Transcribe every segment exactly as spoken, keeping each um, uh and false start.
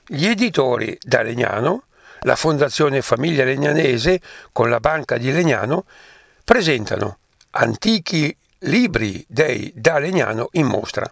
Gli editori da Legnano, la Fondazione Famiglia Legnanese con la Banca di Legnano presentano Antichi libri dei da Legnano in mostra.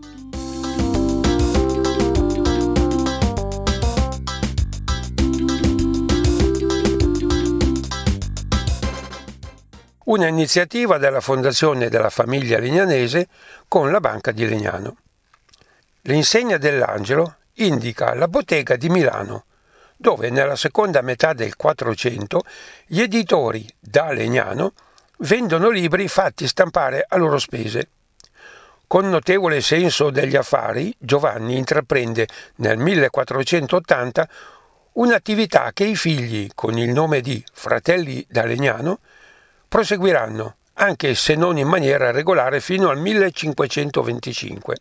Una iniziativa della Fondazione della Famiglia Legnanese con la Banca di Legnano. L'insegna dell'Angelo indica la bottega di Milano, dove nella seconda metà del Quattrocento gli editori da Legnano vendono libri fatti stampare a loro spese. Con notevole senso degli affari, Giovanni intraprende nel millequattrocentottanta un'attività che i figli, con il nome di Fratelli da Legnano, proseguiranno, anche se non in maniera regolare, fino al millecinquecentoventicinque.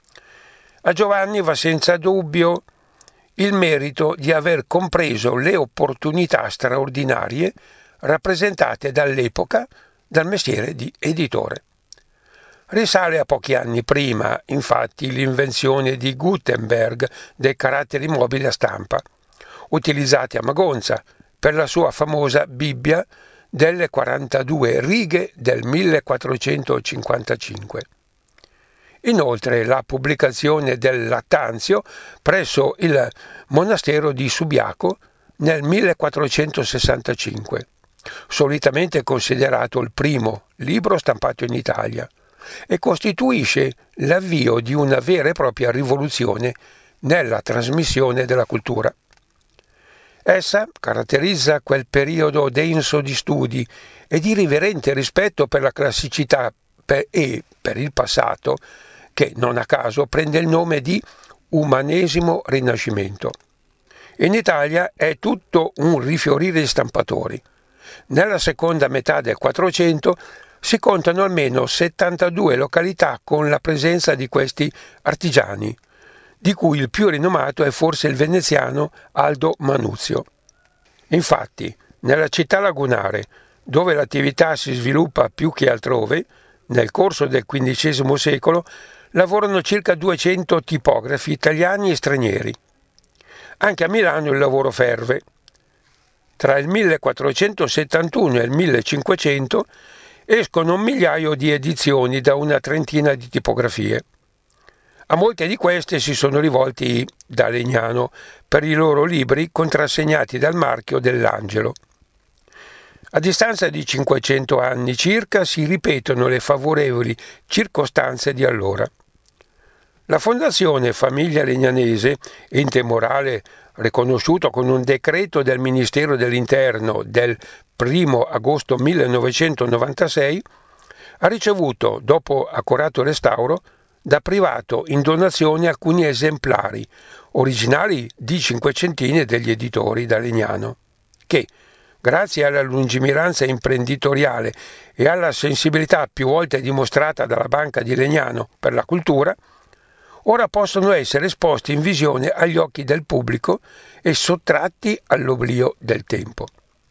A Giovanni va senza dubbio il merito di aver compreso le opportunità straordinarie rappresentate dall'epoca dal mestiere di editore. Risale a pochi anni prima, infatti, l'invenzione di Gutenberg dei caratteri mobili a stampa, utilizzati a Magonza per la sua famosa Bibbia delle quarantadue righe del millequattrocentocinquantacinque. Inoltre la pubblicazione del Lattanzio presso il monastero di Subiaco nel millequattrocentosessantacinque, solitamente considerato il primo libro stampato in Italia, e costituisce l'avvio di una vera e propria rivoluzione nella trasmissione della cultura. Essa caratterizza quel periodo denso di studi e di riverente rispetto per la classicità e per il passato, che non a caso prende il nome di Umanesimo Rinascimento. In Italia è tutto un rifiorire di stampatori. Nella seconda metà del Quattrocento si contano almeno settantadue località con la presenza di questi artigiani, di cui il più rinomato è forse il veneziano Aldo Manuzio. Infatti, nella città lagunare, dove l'attività si sviluppa più che altrove, nel corso del quindicesimo secolo lavorano circa duecento tipografi italiani e stranieri. Anche a Milano il lavoro ferve. Tra il millequattrocentosettantuno e il millecinquecento escono un migliaio di edizioni da una trentina di tipografie. A molte di queste si sono rivolti da Legnano per i loro libri contrassegnati dal marchio dell'Angelo. A distanza di cinquecento anni circa si ripetono le favorevoli circostanze di allora. La Fondazione Famiglia Legnanese, ente morale riconosciuto con un decreto del Ministero dell'Interno del primo agosto millenovecentonovantasei, ha ricevuto, dopo accurato restauro, da privato in donazione alcuni esemplari, originali di cinquecentine degli editori da Legnano, che, grazie alla lungimiranza imprenditoriale e alla sensibilità più volte dimostrata dalla Banca di Legnano per la cultura, ora possono essere esposti in visione agli occhi del pubblico e sottratti all'oblio del tempo.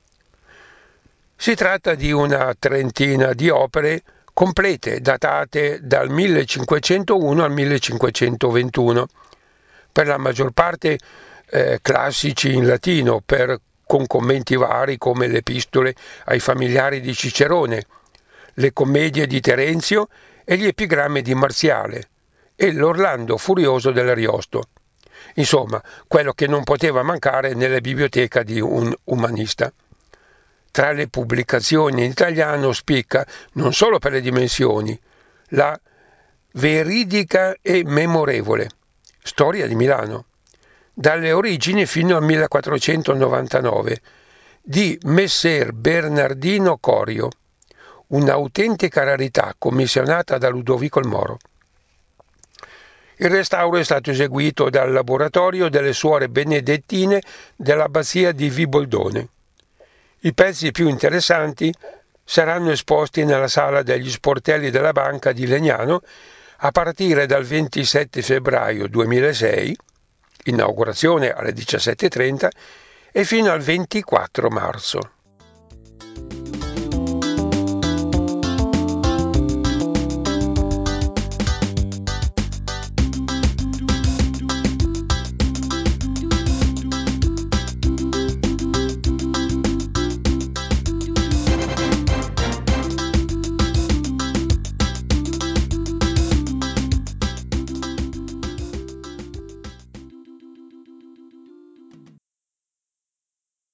Si tratta di una trentina di opere complete datate dal millecinquecentouno al millecinquecentoventuno, per la maggior parte eh, classici in latino, per, con commenti vari come le epistole ai familiari di Cicerone, le commedie di Terenzio e gli epigrammi di Marziale e l'Orlando Furioso dell'Ariosto. Insomma, quello che non poteva mancare nella biblioteca di un umanista. Tra le pubblicazioni in italiano spicca, non solo per le dimensioni, la Veridica e Memorevole, Storia di Milano, dalle origini fino al millequattrocentonovantanove, di Messer Bernardino Corio, un'autentica rarità commissionata da Ludovico il Moro. Il restauro è stato eseguito dal laboratorio delle suore benedettine dell'abbazia di Viboldone. I pezzi più interessanti saranno esposti nella sala degli sportelli della Banca di Legnano a partire dal ventisette febbraio duemilasei, inaugurazione alle diciassette e trenta, e fino al ventiquattro marzo.